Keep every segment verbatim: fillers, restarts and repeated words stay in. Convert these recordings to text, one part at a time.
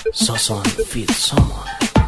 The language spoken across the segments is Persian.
ساسان فیت سامان.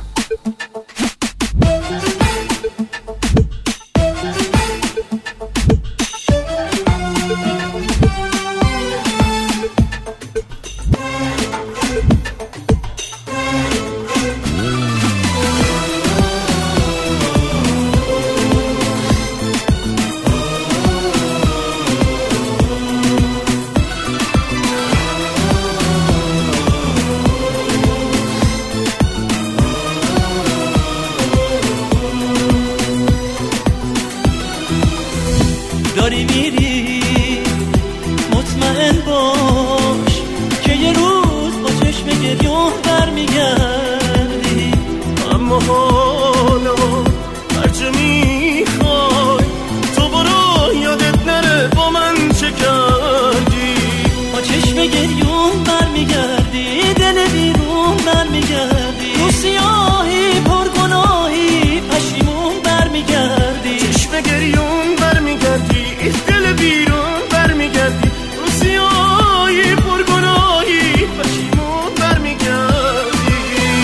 داری میری مطمئن باش که یه روز با چشم گریون برمیگردی، اما حالا هرچه میخوای تو برو یادت نره با من چه کردی. با چشم گریون برمیگردی، دل بیرون برمیگردی، تو سیاهی پرگناهی پشیمون برمیگردی. چشم گریون برمیگردی، دل بیرون برمیگردی، تو سیاهی پرگناهی پشیمون برمیگردی.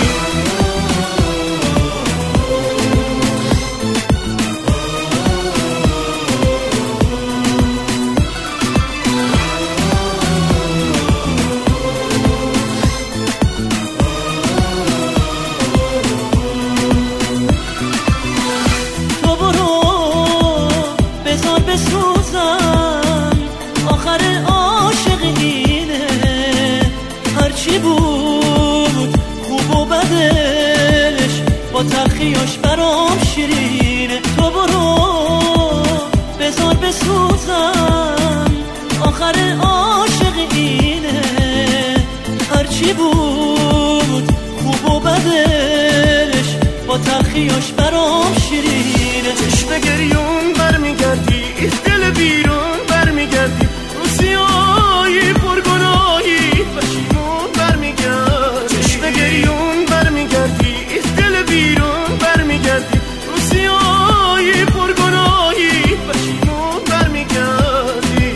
تو برو بذار بسوزم، آخر عاشق اینه، هرچی بود خوب و بدش با تلخیاش برام شیرینه. تو برو بذار بسوزم، آخر عاشق اینه، هرچی بود خوب و بدش با تلخیاش برام شیرینه. چشم گریون برمیگردی، دل بیرون برمیگردی، تو سیاهی پرگناهی پشیمون برمیگردی. چشم گریون برمیگردی، دل بیرون برمیگردی، تو سیاهی پرگناهی پشیمون برمیگردی.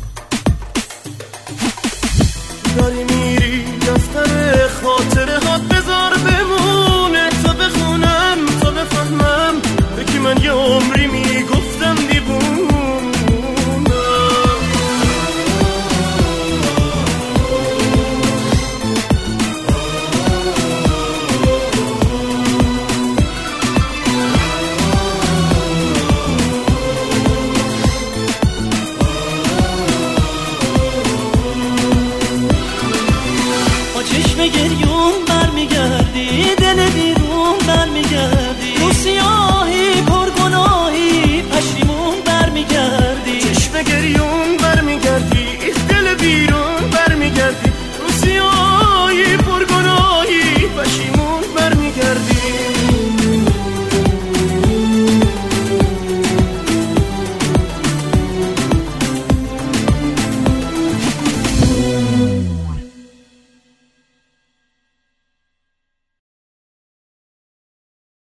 داری میری دفتر خاطره ها